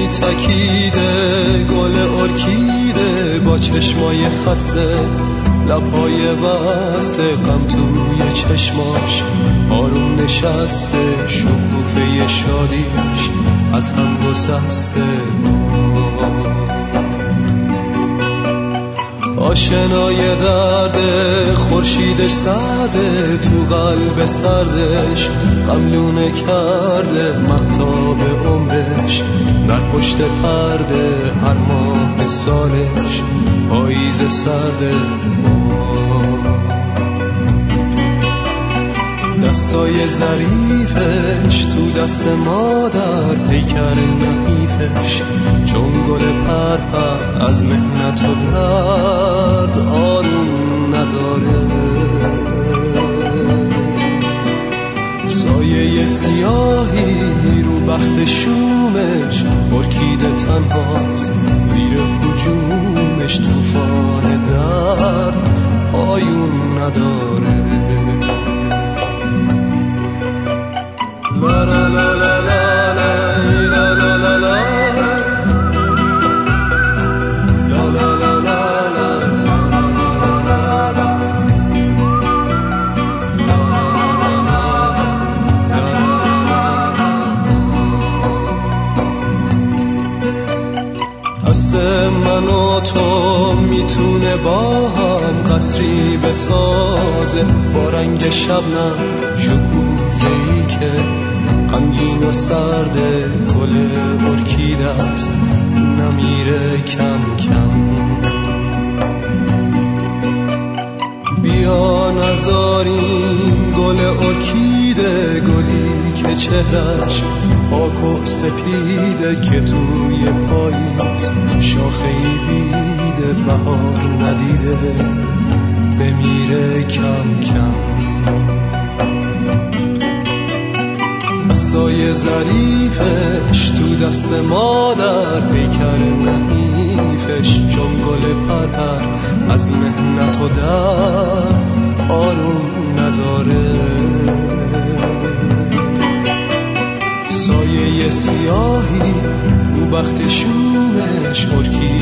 تکیده گل ارکیده با چشمای خسته لبهای بسته غم توی چشماش آروم نشسته شکوفه شادیش از هم گسسته آشنای درد خورشیدش سرده تو قلب سردش غملونه کرده مهتاب عمرش در پشت پرده هر ماه سالش پاییز سرده دستای ظریفش تو دست مادر پیکر نحیفش چون گل پرپر از محنت و درد آروم نداره سایه سیاهی رو بخت شومش ارکیده تنهاست زیر هجومش طوفان درد پایون نداره لا لا لا لا لا لا لا لا لا دست من و تو میتونه با هم قصری بسازه با رنگ شبنم شکوفه‌ای که غمگین و سرده گل ارکیده است نمیره کم کم بیا نذاریم گل ارکیده گلی که چهرش پاک و سپیده که توی پاییز شاخه‌ای بیده بهار ندیده بمیره کم کم دستای ظریفش تو دست مادر پیکر نحیفش چون گل پرپر از محنت و درد آروم نداره سایه سیاهی رو بخت شومش ارکیده